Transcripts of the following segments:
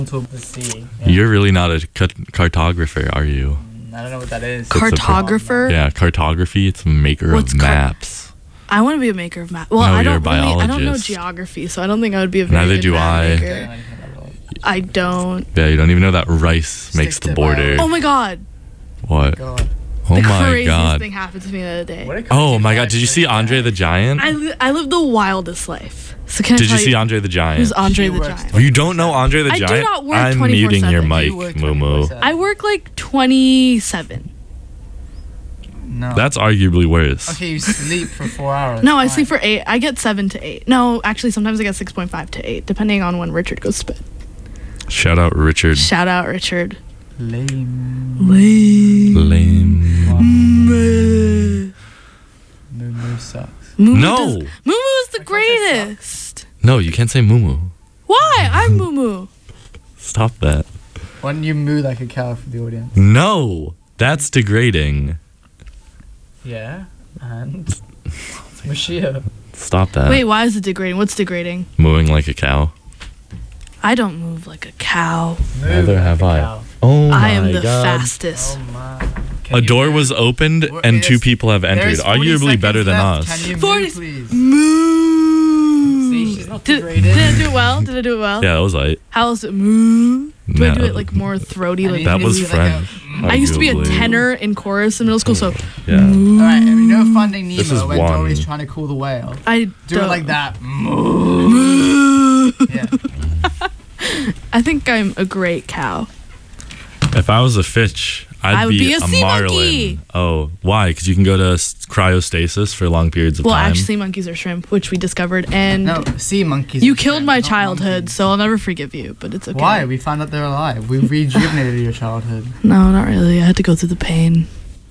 To the sea. Yeah. You're really not a cartographer, are you? I don't know what that is. Cartographer? Yeah, cartography. It's a maker of maps. I want to be a maker of maps. Well, No, I you're a don't really, I don't know biologist. geography, so I don't think I would be a very Neither good do map I. maker. I don't. Yeah, you don't even know that rice makes the to border. Oh my god. What? God. Oh The my craziest god. thing happened to me the other day. What a Oh crazy my god, life did you this see guy. Andre the Giant? I live the wildest life. So can I Did you tell see Andre the Giant? Who's Andre She the works Giant? You don't know Andre the I do Giant? not work I'm 24/7. muting your You mic, work Moo 24/7. I work like 27. No. That's arguably worse. Okay, you sleep for 4 hours. No, I Fine. sleep for 8. I get 7 to 8. No, actually, sometimes I get 6.5 to 8, depending on when Richard goes to bed. Shout out Richard. Shout out, Richard. Lame. Lame. Moo sucks. No. Moo is the greatest. No, you can't say Moo. Why? I'm Moo Moo. Stop that. Why don't you moo like a cow for the audience? No. That's degrading. Yeah. And Mashia. Stop that. Wait, why is it degrading? What's degrading? Mooing like a cow. I don't move like a cow. Neither like have a I. cow. Oh my I am the god. fastest. Oh my. Can A you door move? was opened Well, and it 2 is- people have entered. There's 40 Arguably better seconds than left. us. Can you 40 move, please? Moo. See, she's not Did degraded. I do it well? Did I do it well? Yeah, that was like How else it moo? Do I No. do it like more throaty? I Like mean, that you was need like French. I used to be a arguably. tenor in chorus in middle school, so Yeah. Alright, and you know Finding This is Nemo when one. Dory's trying to call the whale? I Do don't. it like that. Moo. Yeah. I think I'm a great cow. If I was a fish, I I'd would be a a sea marlin. monkey. Oh, why? Because you can go to cryostasis for long periods of Well, time. actually, monkeys are shrimp, which we discovered, and No, sea monkeys. you are killed shrimp, my not childhood, monkeys. so I'll never forgive you. But it's okay. Why? We found out they're alive. We rejuvenated your childhood. No, not really. I had to go through the pain.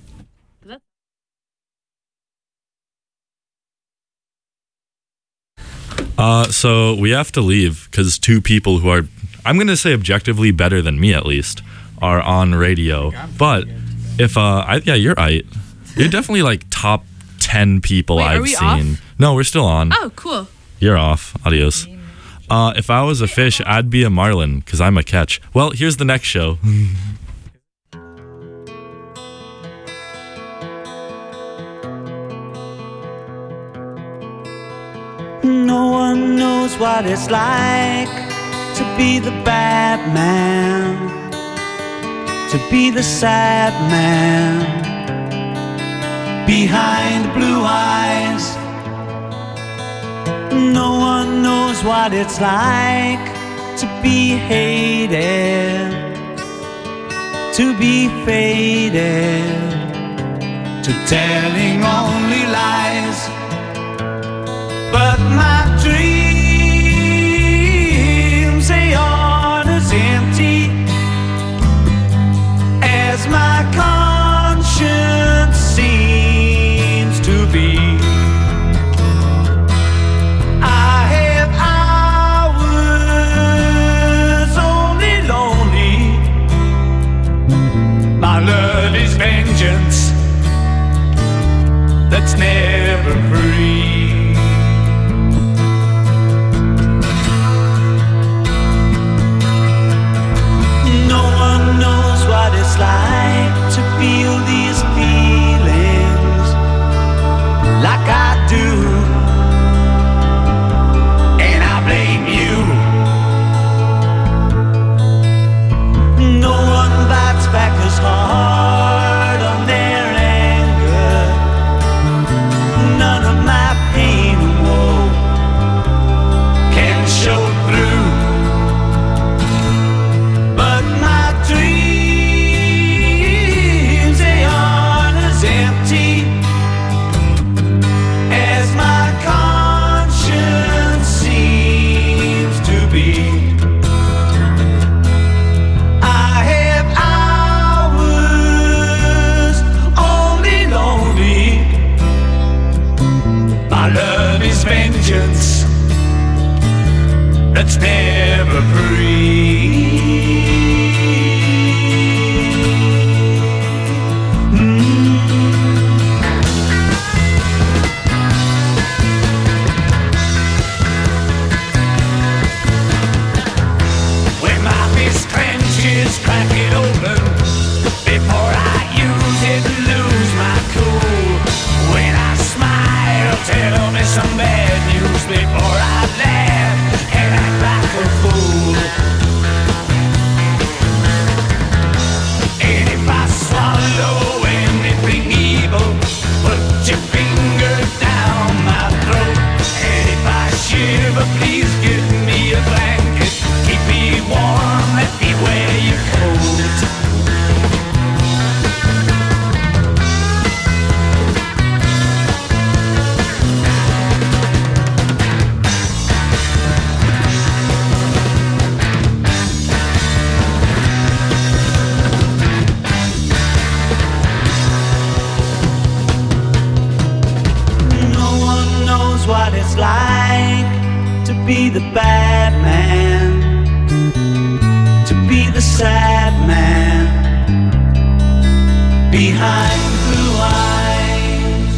So we have to leave because 2 people who are, I'm going to say objectively better than me at least, are on radio. But if, yeah, you're right. You're definitely like top 10 people Wait, are I've we seen. off? No, we're still on. Oh, cool. You're off. Adios. If I was a fish, I'd be a marlin because I'm a catch. Well, here's the next show. No one knows what it's like to be the bad man, to be the sad man behind blue eyes. No one knows what it's like to be hated, to be faded, to telling only lies. But my dreams, they aren't as empty as my conscience seems to be. I have hours only lonely. My love is vengeance that's never free. Like to feel these feelings like I do, and I blame you. No one bites back as hard on their anger. None of my please crack it open before I use it and lose my cool. When I smile, tell me some bad news before I laugh and act like a fool. And if I swallow anything evil, put your finger down my throat. And if I shiver, please give me a blanket. Keep me warm, let me wear your coat. What it's like to be the bad man, to be the sad man behind blue eyes.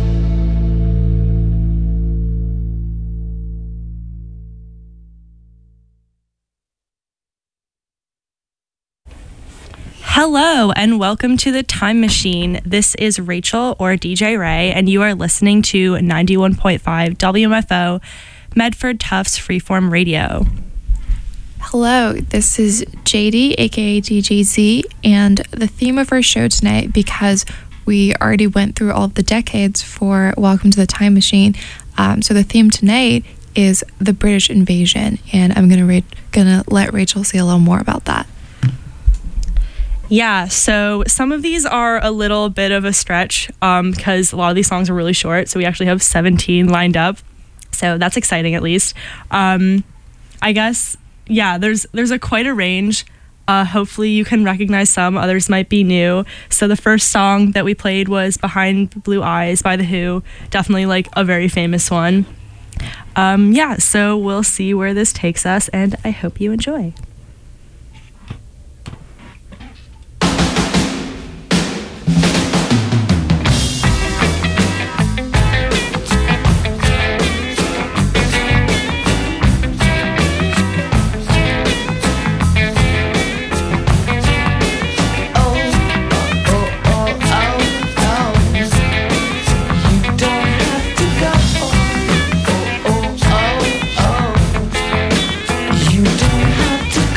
Hello and welcome to the Time Machine. This is Rachel or DJ Ray, and you are listening to 91.5 WMFO Medford Tufts Freeform Radio. Hello, this is JD, aka DJZ, and the theme of our show tonight, because we already went through all of the decades for Welcome to the Time Machine, so the theme tonight is the British invasion, and I'm gonna let Rachel say a little more about that. Yeah, so some of these are a little bit of a stretch because a lot of these songs are really short. So we actually have 17 lined up. So that's exciting, at least. I guess, yeah, there's quite a range. Hopefully you can recognize some. Others might be new. So the first song that we played was Behind Blue Eyes by The Who. Definitely like a very famous one. Yeah, so we'll see where this takes us, and I hope you enjoy. You don't have to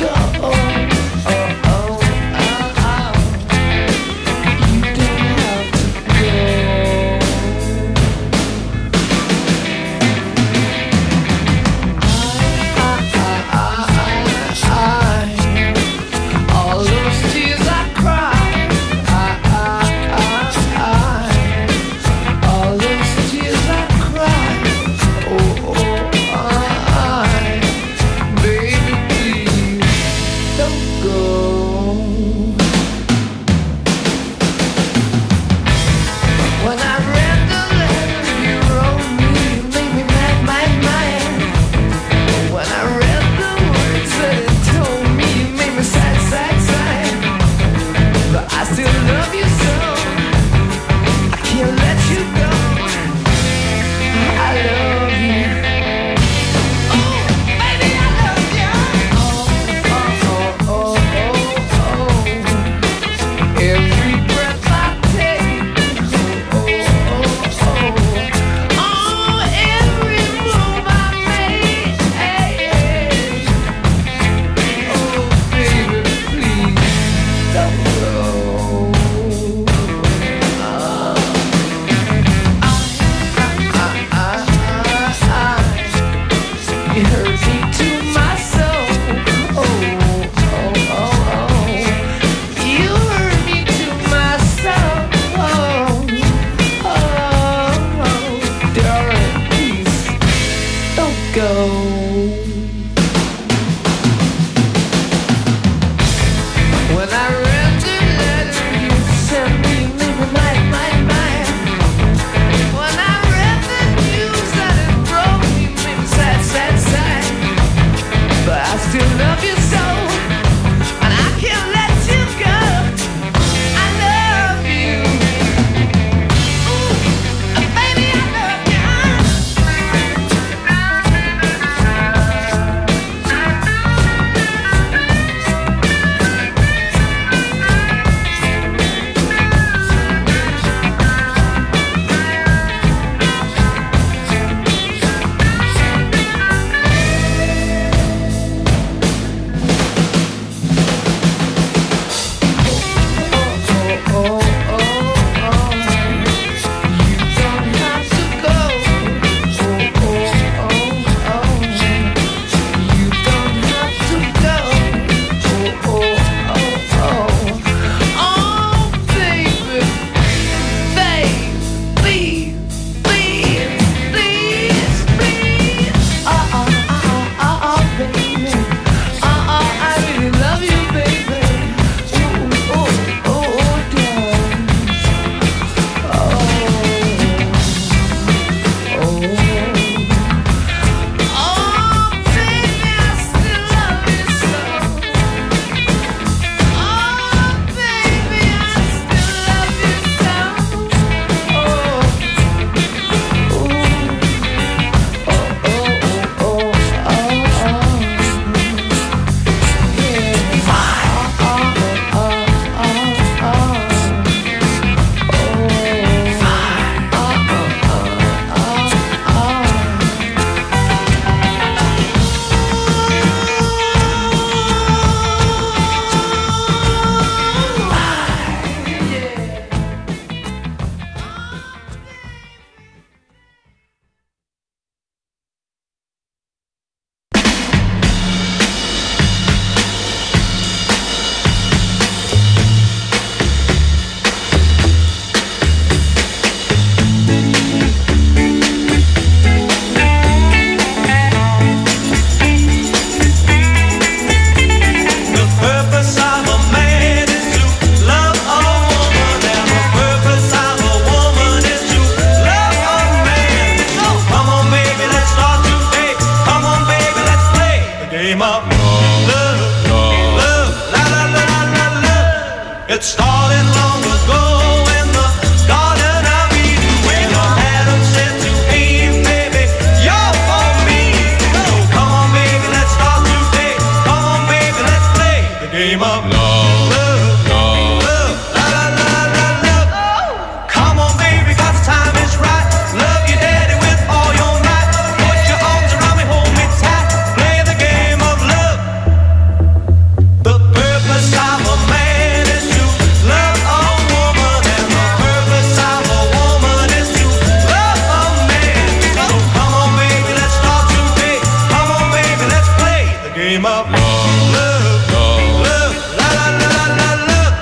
It started long ago in the Garden of Eden when Adam said to Eve, baby, you're for me. So come on, baby, let's start today. Come on, baby, let's play the game of love. Love, la la la la love. Come on, baby, 'cause the time is right. Love your daddy with all your might. Put your arms around me, hold me tight. Play the game of love. The purpose of a man is to love a woman, and the purpose of a woman is to love a man. So come on, baby, let's start today. Come on, baby, let's play the game of love. Love, la la la la la love.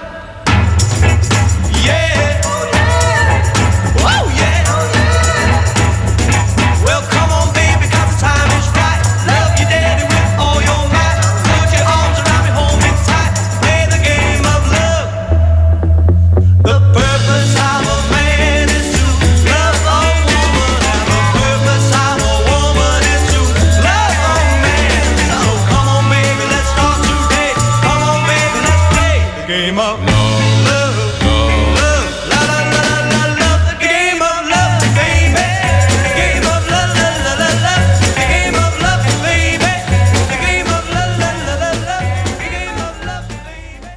Yeah. Oh yeah. Well, come on, baby, 'cause the time is right. Love your daddy with all your might. Put your arms around me, hold me tight. Play the game of love. The purpose of a man is to love a woman, and the purpose of a woman is to love a man. So come on, baby, let's start today. Come on, baby, let's play the game of love. Love, la la la la love. The game of love, baby. The game of love, la la la la. The game of love, baby. The game of love, la la la la. The game of love, baby.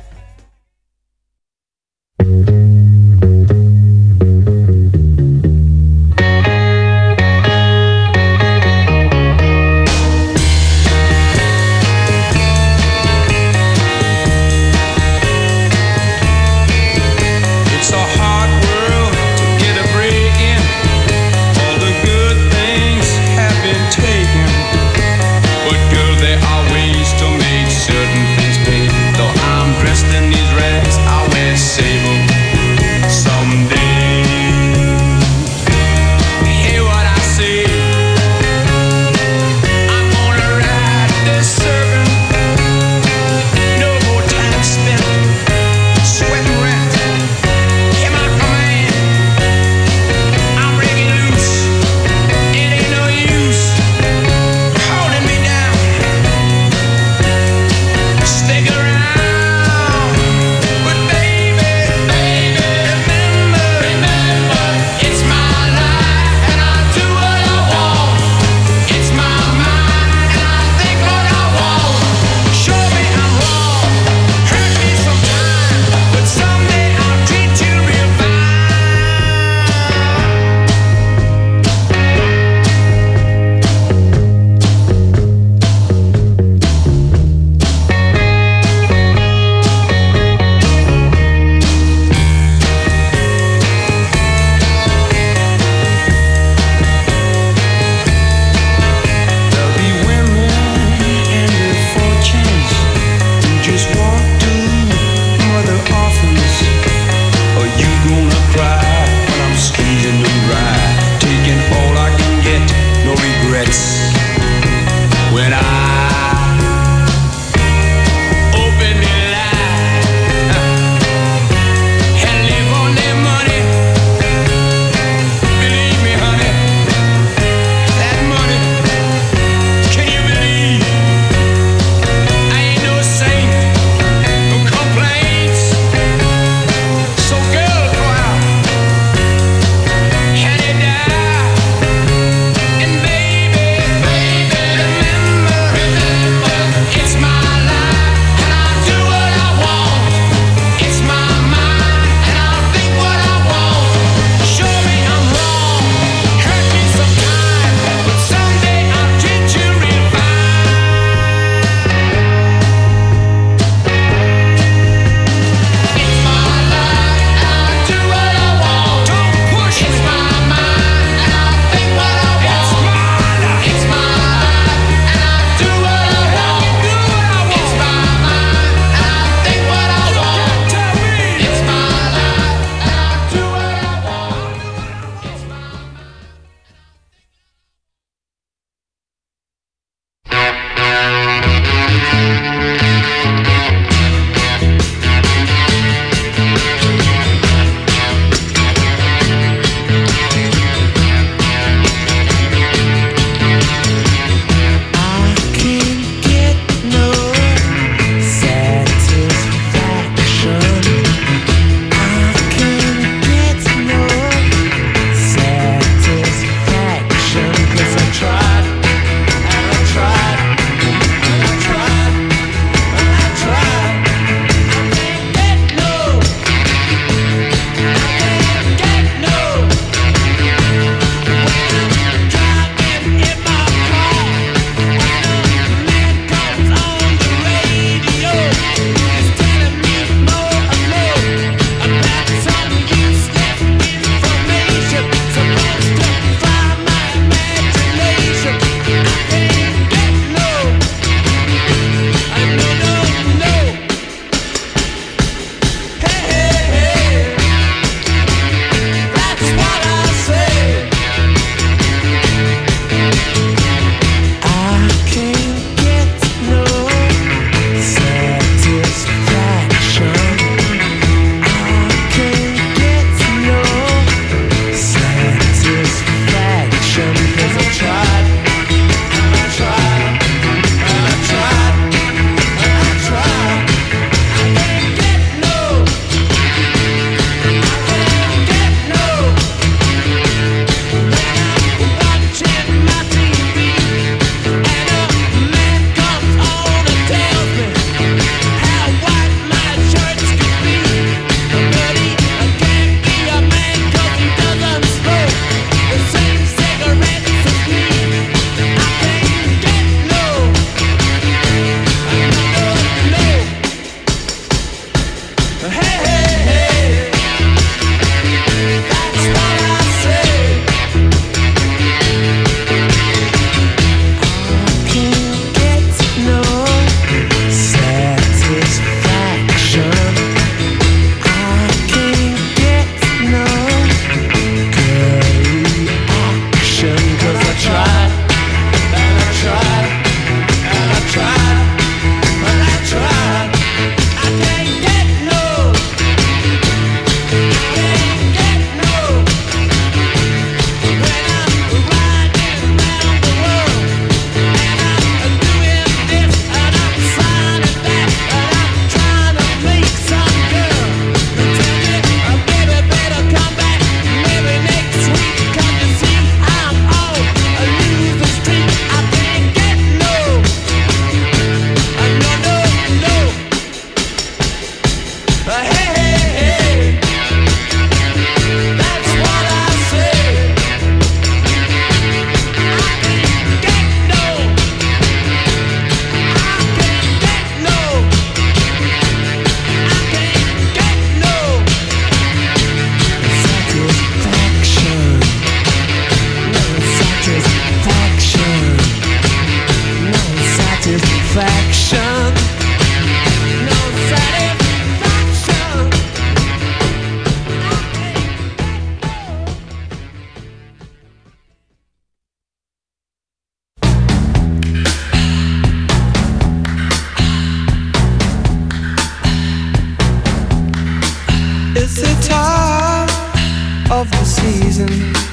the time of the season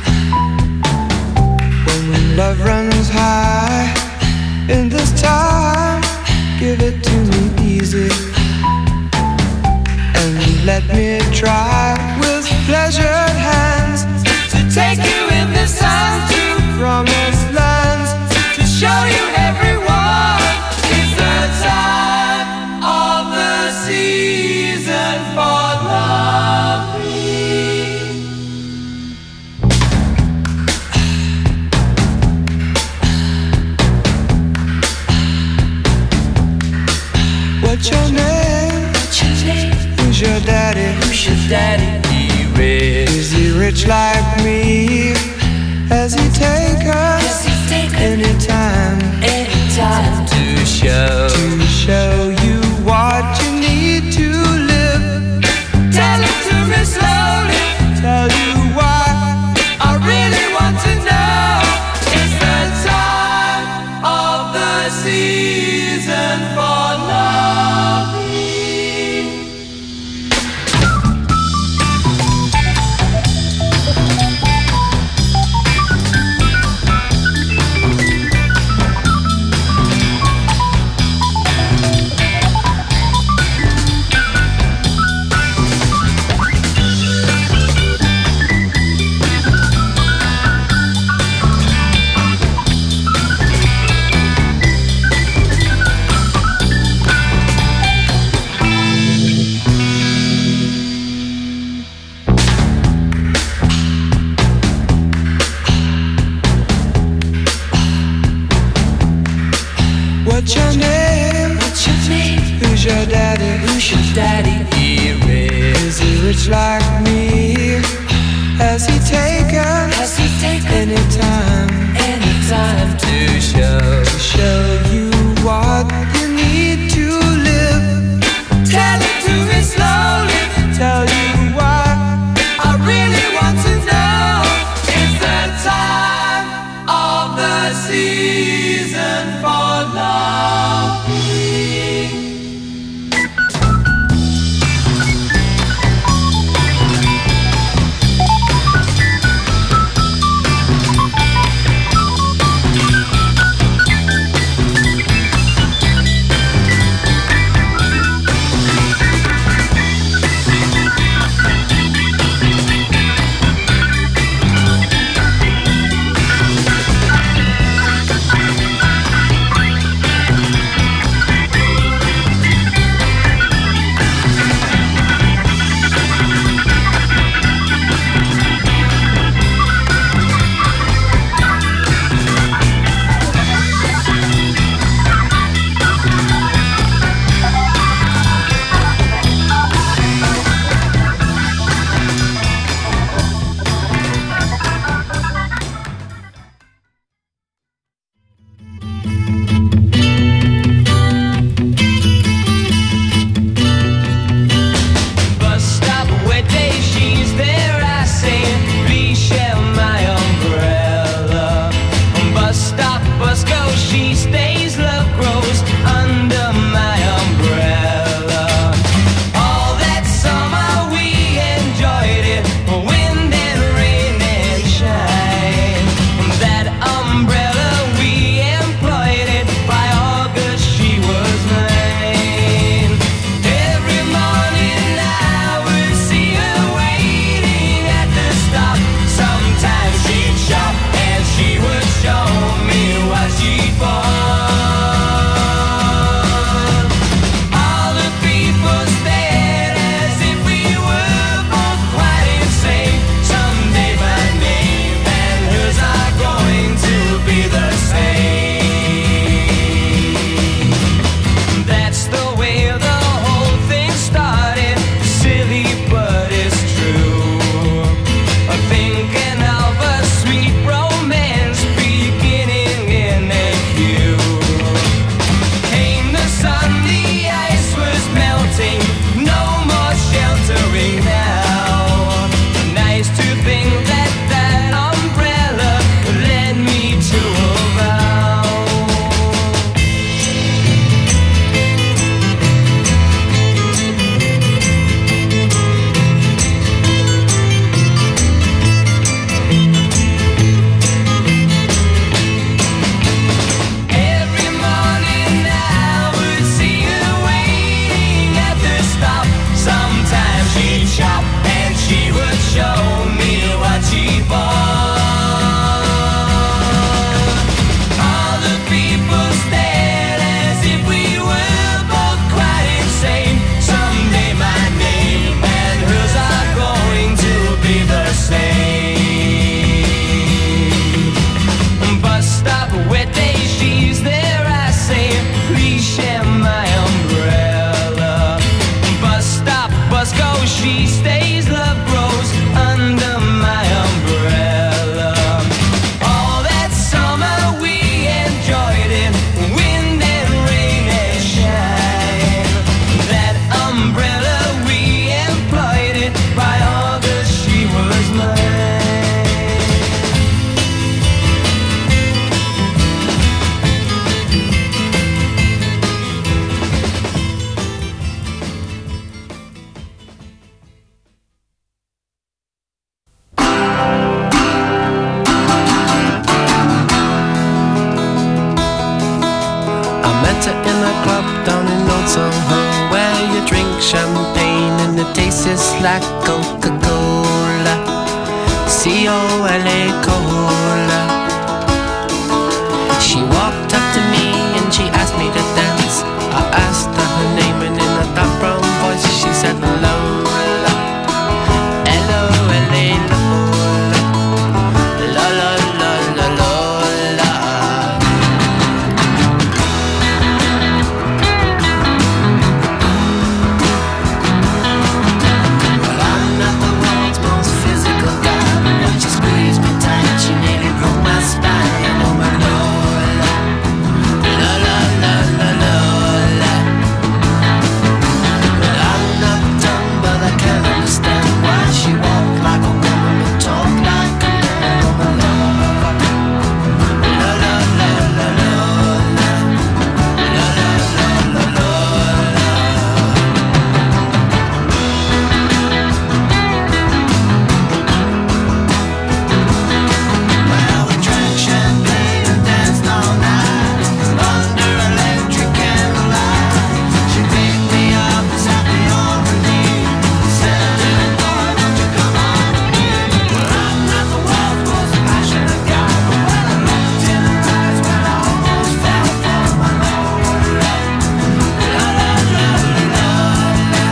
when love runs high. In this time, give it to me easy and let me try with pleasured hands to take you in the sun to promised lands, to show you everyone. It's the time of the season for loving. What's your name? Who's your daddy? Is he rich like me? Has he taken anytime to show you what you need to live? Tell it to me slowly. Tell you why I really want to know. It's the time of the season for loving. What's your name? Who's your daddy? Is he rich like me? Has he taken any time to show you what you need to live? Tell it to me slowly. Tell you why I really want to know. It's the time of the season for loving. champagne and it tastes like Coca-Cola. C-O-L-A Cola. She walked up to me and she asked me to dance. I asked her her name and in a dark brown voice she said Lola. L-O-L-A Lola. La-la-la-la-Lola. Well, I'm not the world's most physical guy, but when she squeezed me tight, she nearly broke my spine. Oh my Lola. La-la-la-la-Lola. Well, I'm not dumb, but I can't understand why she walked like a woman but talked like a man. Oh my Lola. La-la-la-la-Lola. La-la-la-la-Lola. Well, we drank champagne and danced all night under electric candlelight. She picked me up and sat me on her knee. Said, "Little boy, won't you come on with me?" Well, I'm not the world's most passionate guy, but when I looked in her eyes, well, I almost fell for my Lola. La-la-la-la-Lola.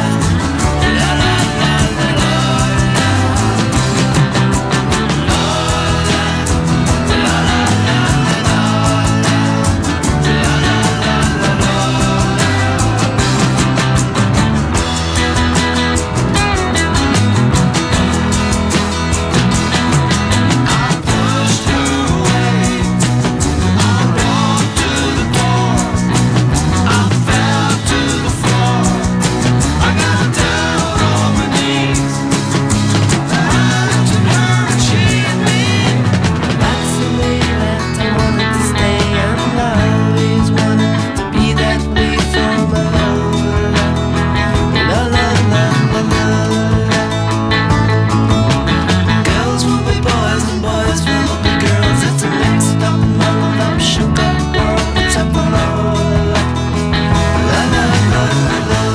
That's the way that I wanted to stay, and I always wanted to be that way for my Lola. La-la-la-la-Lola. Girls will be boys and boys will be girls. It's a mixed up, muddled up, shook up world except for Lola. La-la-la-la-Lola.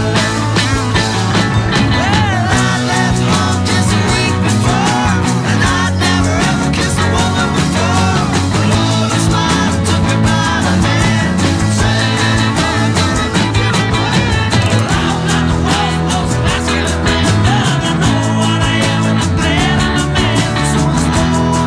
Well, I left home just a week before, and I'd never ever kissed a woman before. But Lola smiled and took me by the hand, saying, "I'm gonna make you a man." Well, I'm not the world's most masculine man, but I know what I am, and I'm glad I'm a man. So it's Lola.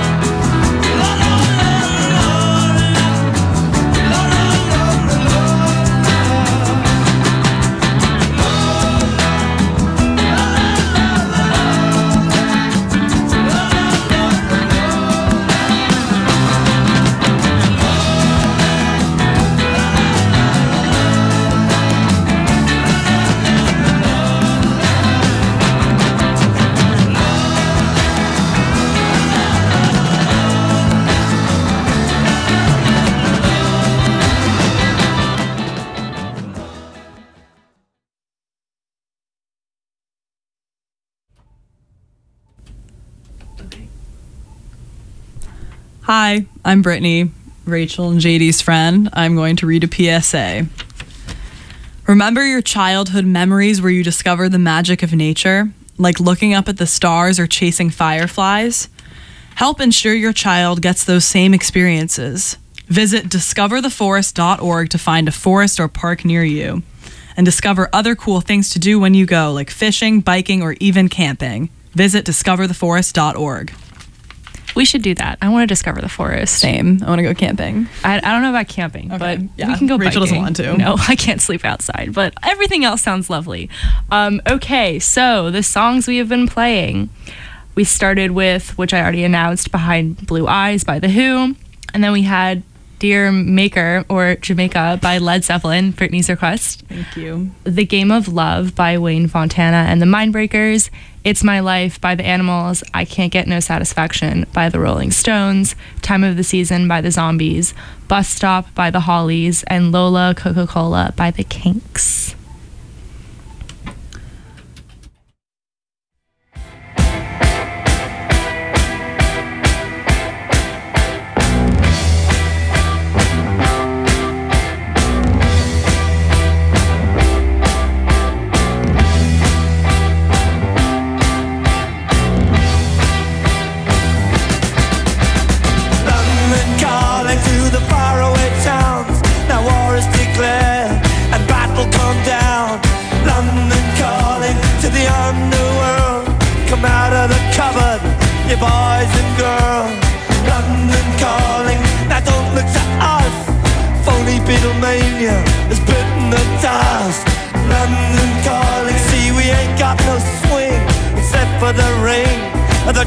Hi, I'm Brittany, Rachel and JD's friend. I'm going to read a PSA. Remember your childhood memories where you discover the magic of nature, like looking up at the stars or chasing fireflies? Help ensure your child gets those same experiences. Visit discovertheforest.org to find a forest or park near you, and discover other cool things to do when you go, like fishing, biking, or even camping. Visit discovertheforest.org. We should do that. I want to discover the forest. Same. I want to go camping. I don't know about camping, Okay, but yeah. we can go Rachel biking. doesn't want to. No, I can't sleep outside, but everything else sounds lovely. Okay, so the songs we have been playing. We started with, which I already announced, Behind Blue Eyes by The Who. And then we had Dear Maker, or Jamaica, by Led Zeppelin, Brittany's request. Thank you. The Game of Love by Wayne Fontana and the Mindbreakers. It's My Life by The Animals. I Can't Get No Satisfaction by The Rolling Stones. Time of the Season by The Zombies. Bus Stop by The Hollies. And Lola Coca-Cola by The Kinks.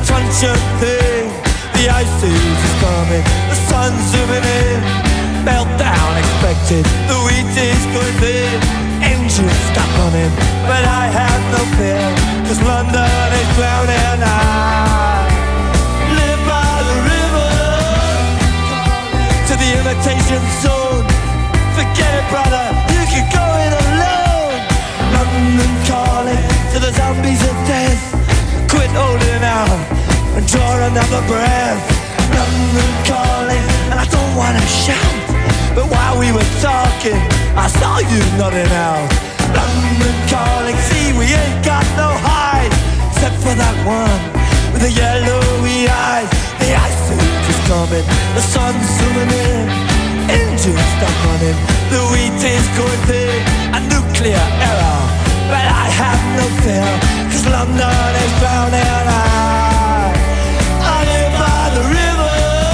crunching thing. The ice age is coming, the sun's zooming in. Meltdown expected, the wheat is going thin. Engines stop running, but I have no fear, 'cause London is drowning. I live by the river, to the imitation zone. Forget it, brother, you can go it alone. London calling to the zombies of death. Quit holding out and draw another breath. London calling, and I don't wanna shout, but while we were talking, I saw you nodding out. London calling, see we ain't got no hide, except for that one with the yellowy eyes. The ice age is coming, the sun's zooming in. Engines stop running, the wheat is going thin. A nuclear error, but I have no fear, 'cause London is drowning. I live by the river.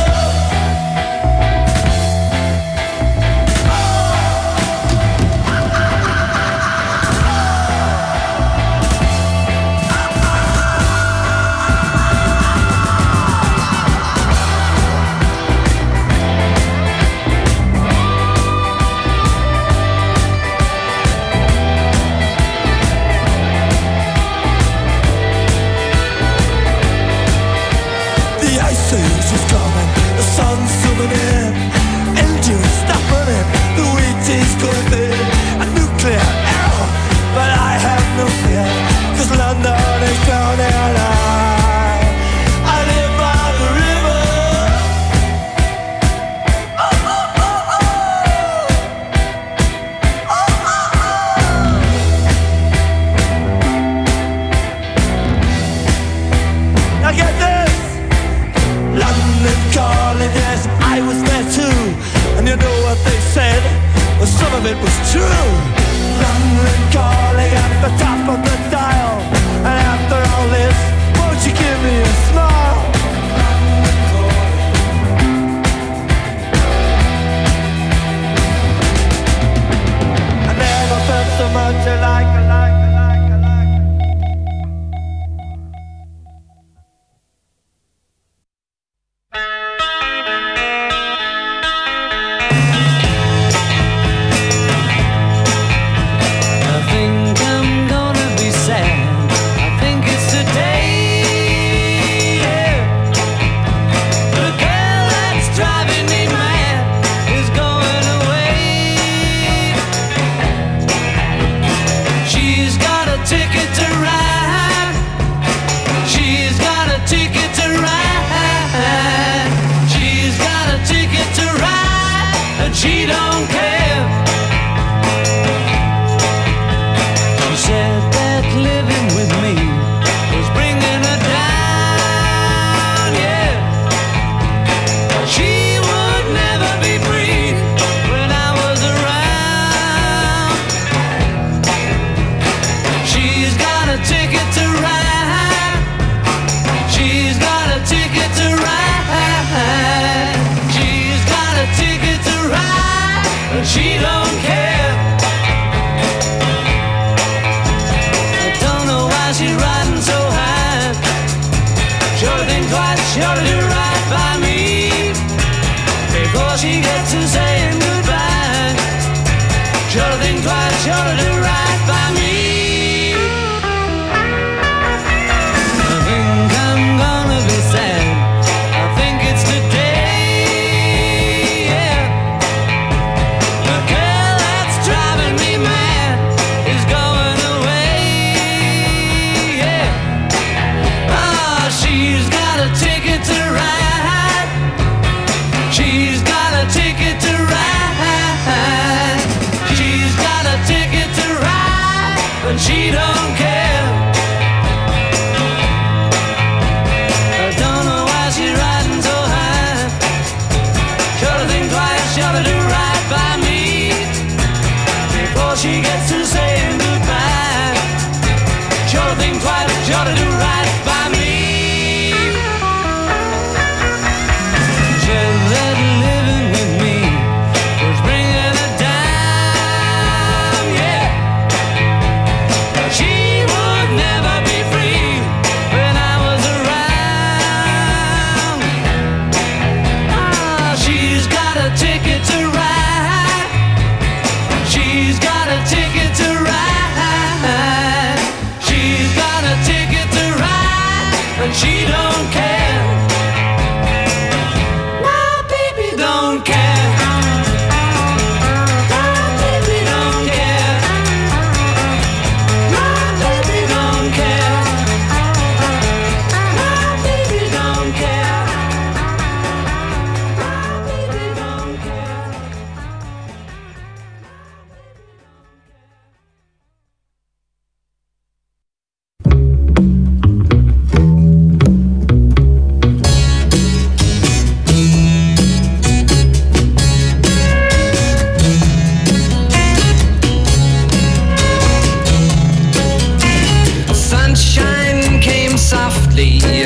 It was true. London calling at the top of the dial, and after all this, won't you give me a smile? I never felt so much alike. She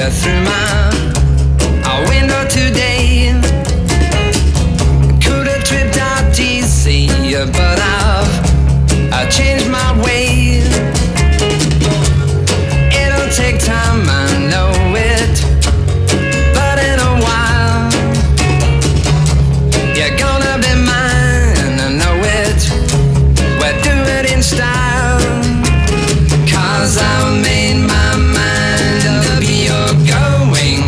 through my window today. Could have tripped out DC, but I've changed my ways. It'll take time, I know it, but in a while you're gonna be mine, I know it. We'll do it in style, 'cause I've made my mind up. You're going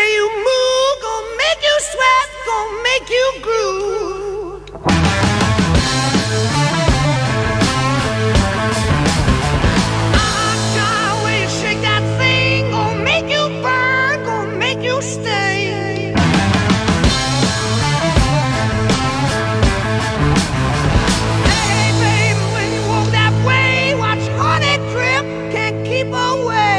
way you move, gonna make you sweat, gonna make you groove. God, way you shake that thing, gonna make you burn, gonna make you stay. Hey, baby, when you walk that way, watch honey drip, can't keep away.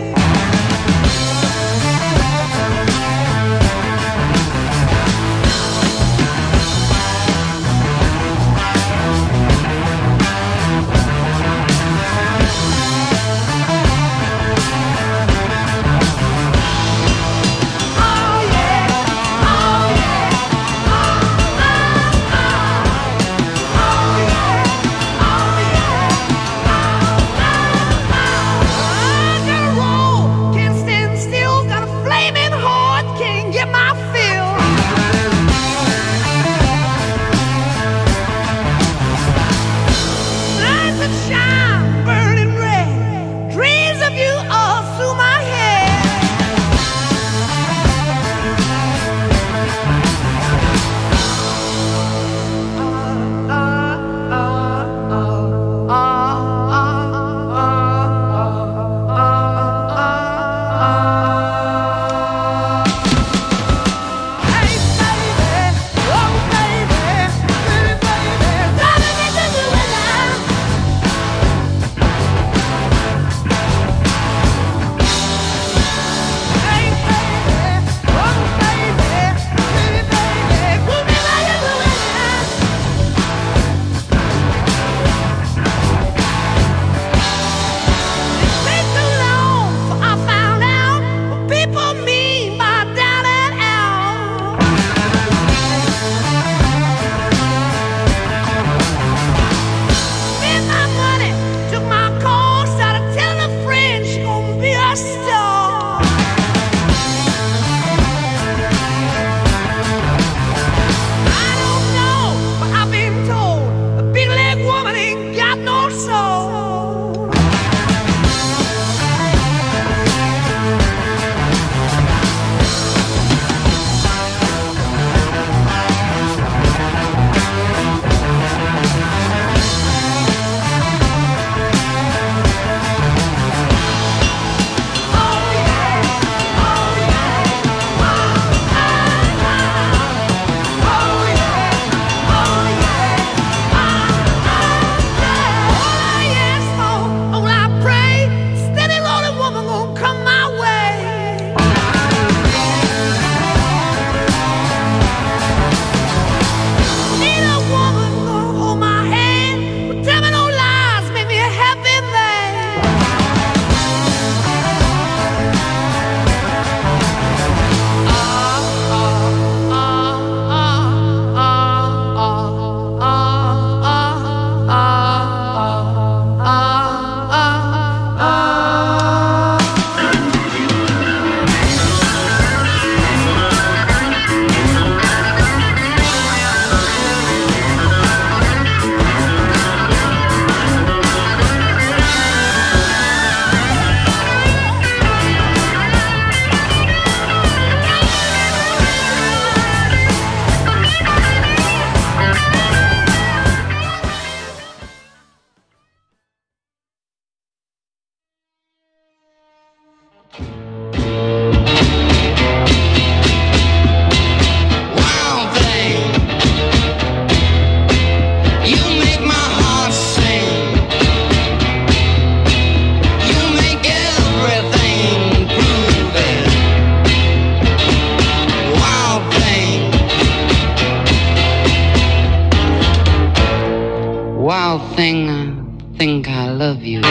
Wild thing, I think I love you.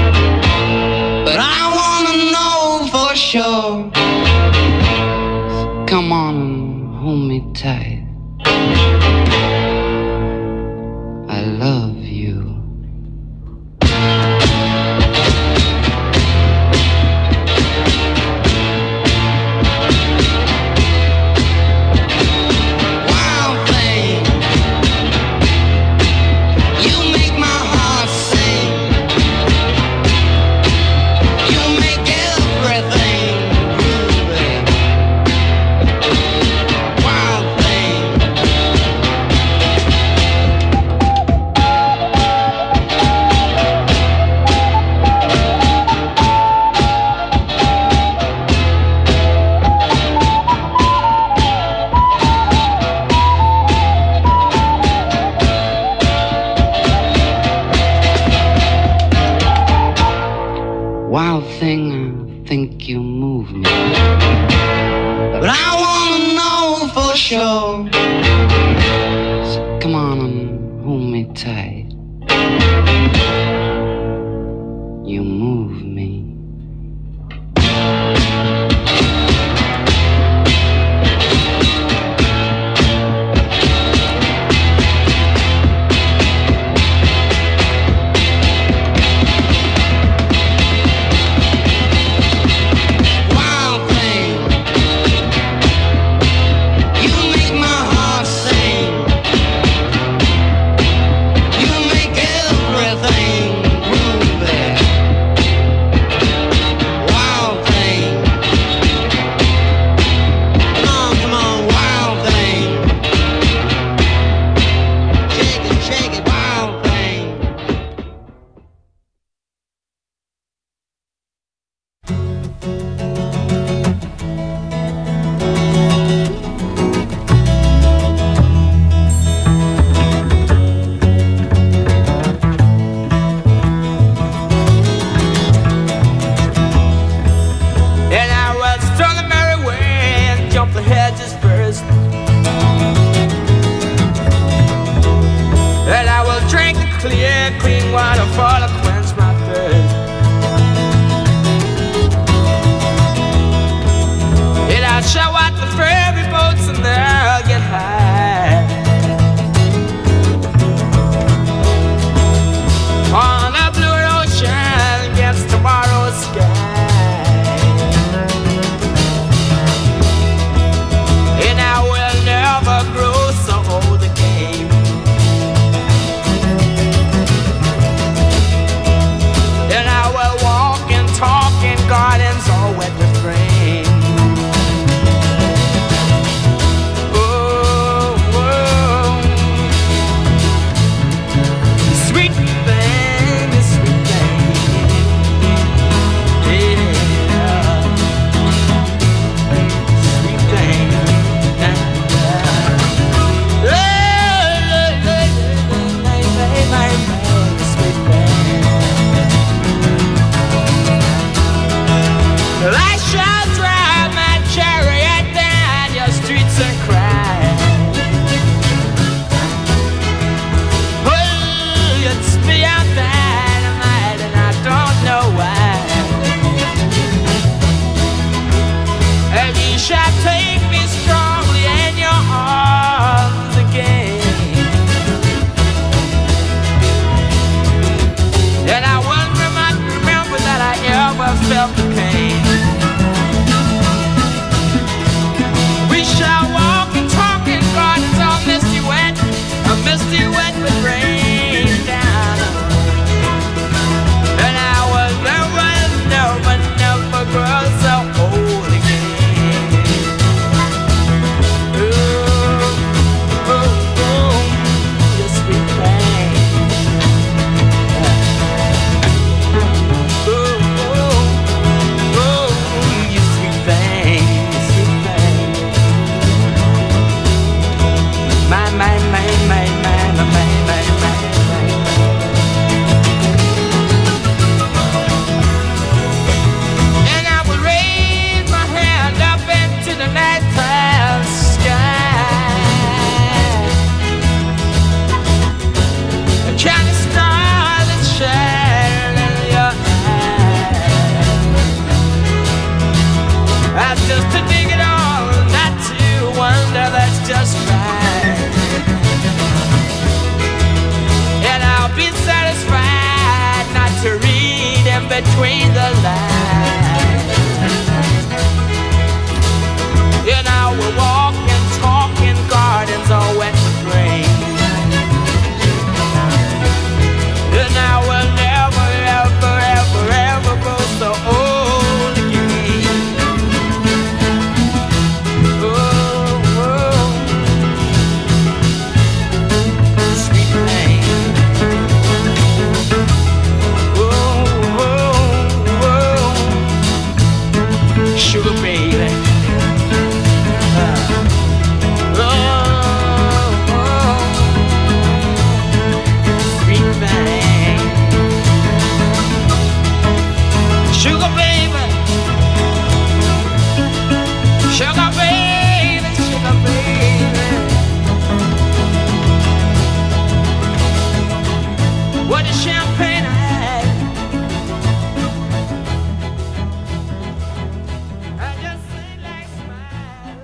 But I wanna know for sure. So come on and hold me tight. I love you. wild thing, I think you move me. But I wanna know for sure. So come on and hold me tight. You move me. Between the lines, and I will walk and talk in gardens all wet with rain, and I will never, ever, ever, ever grow so old again. Oh, oh, sweet pain. Sugar baby, baby. Sugar baby, sugar baby. What a champagne I had. I just say like smile.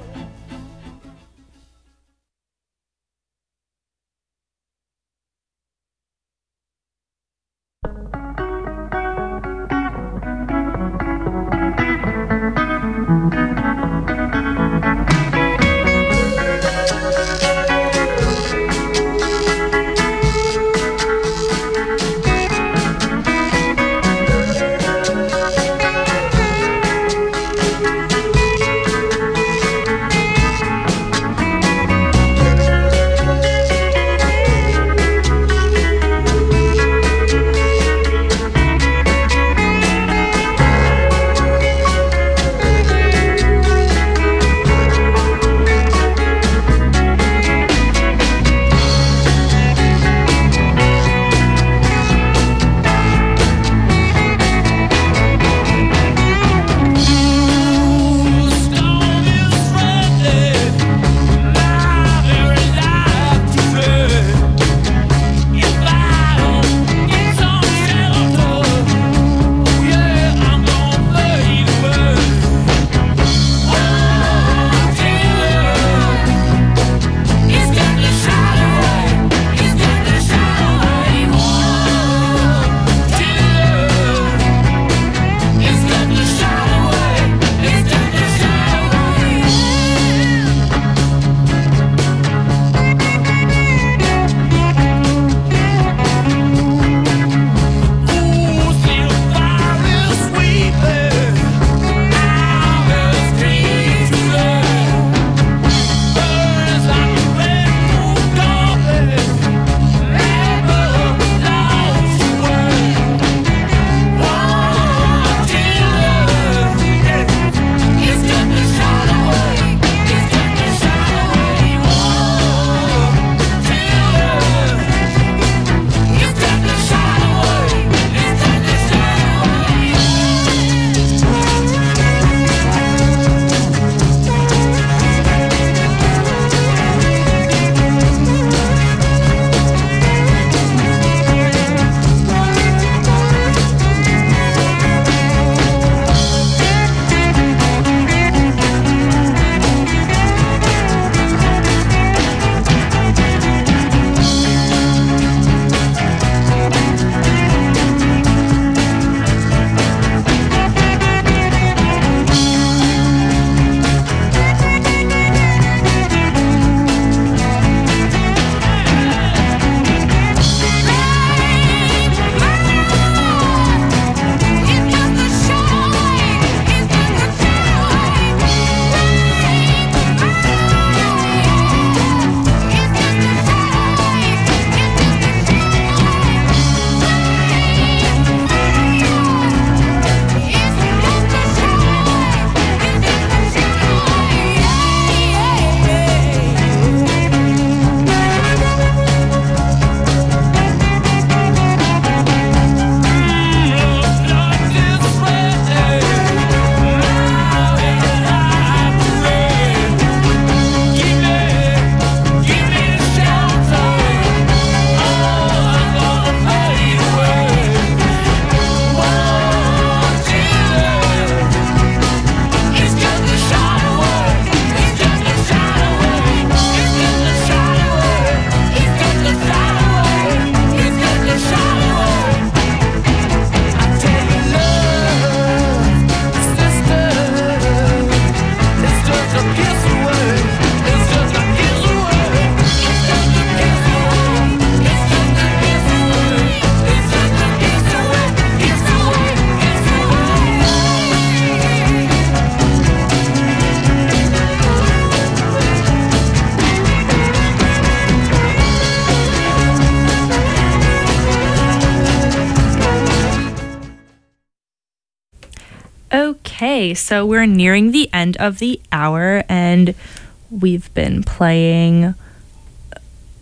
Okay, so we're nearing the end of the hour, and we've been playing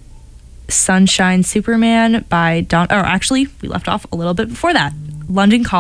Sunshine Superman by Don. Or actually, we left off a little bit before that. London Calling